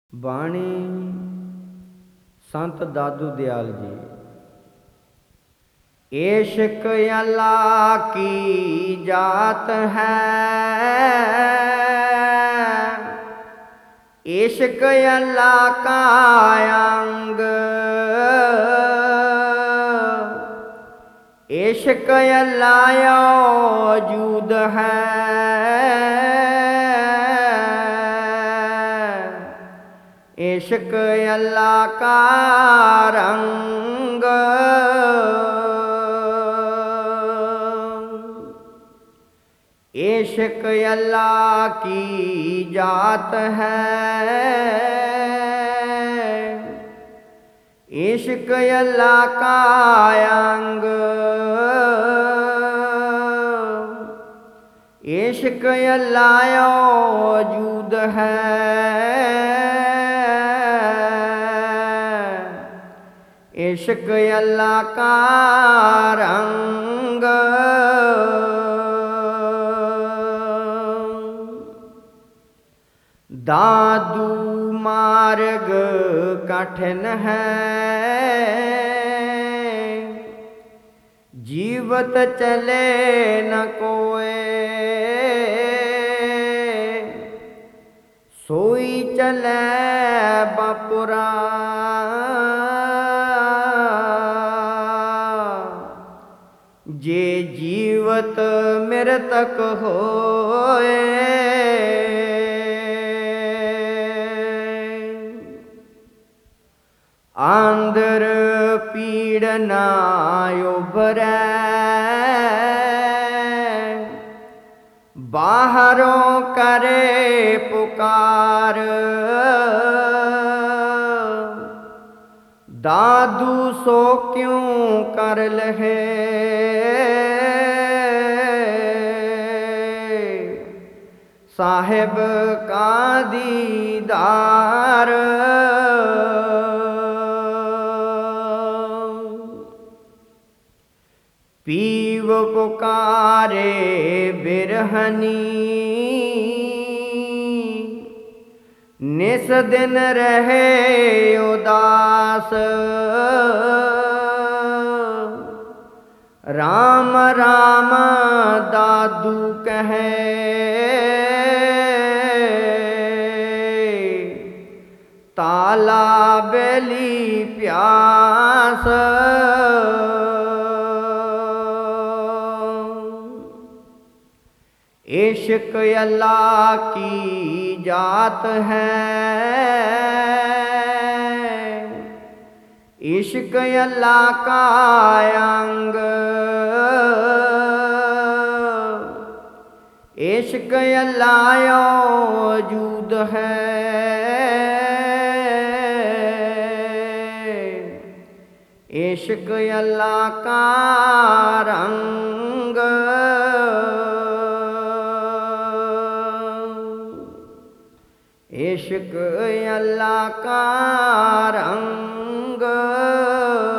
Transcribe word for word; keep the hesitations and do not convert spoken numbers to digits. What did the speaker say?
बाणी संत दादू दयाल जी। इश्क अल्लाह की जात है, इश्क अल्लाह का अंग, इश्क अल्लाह मौजूद है, इश्क अल्लाह का रंग, इश्क अल्लाह की जात है, इश्क अल्लाह का अंग, इश्क अल्लाह मौजूद है, इश्क अल्लाह का रंग। दादू मार्ग कठिन है, जीवत चले न कोए, सोई चले बापुरा, जे जीवत मृतक होए, आंदर पीड़ ना उभरै, बाहरों करे पुकार, दादू सो क्यों कर लहे, साहिब का दीदार, पीव पुकारे बिरहनी, निस दिन रहे उदास, राम राम दादू कहे, ताला बेली प्यास, इश्क अल्लाह की जात है, इश्क अल्लाह का अंग, इश्क अल्लाह मौजूद है, इश्क अल्लाह का रंग। इश्क अल्लाह का रंग।